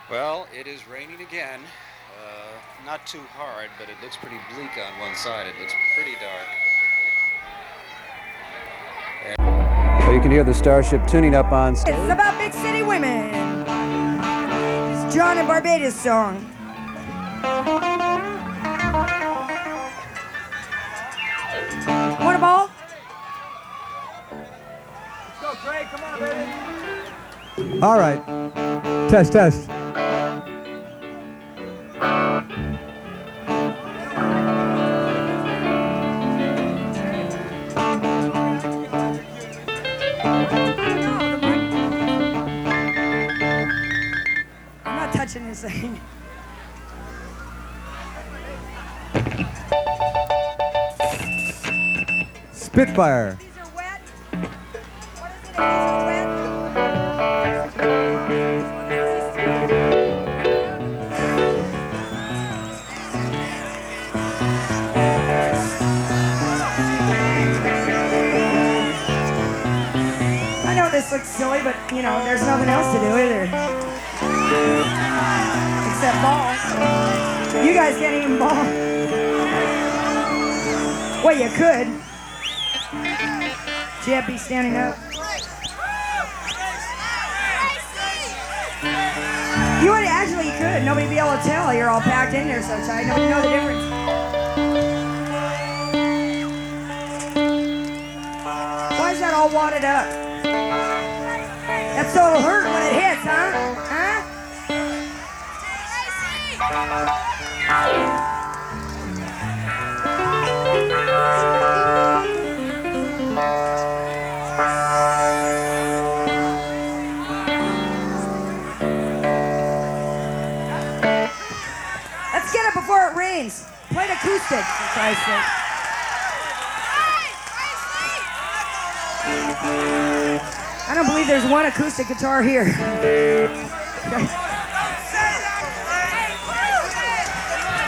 Well, it is raining again. Not too hard, but it looks pretty bleak on one side. It looks pretty dark. So you can hear the Starship tuning up on stage. It's about big city women. It's John and Barbados song. Want a ball? Let's go, Craig. Come on, baby. All right. Test, test. I'm not touching this thing. Spitfire. These are wet. What is it? These are wet. I know this looks silly, but you know, there's nothing else to do either. Except ball. You guys can't even ball. Well, you could. Jeff be standing up. You would actually could. Nobody'd be able to tell. You're all packed in there so tight. Nobody know the difference. Why is that all wadded up? That's so it'll hurt when it hits, huh? Let's get it before it rains. Play it acoustic, for Christ's sake. I don't believe there's one acoustic guitar here.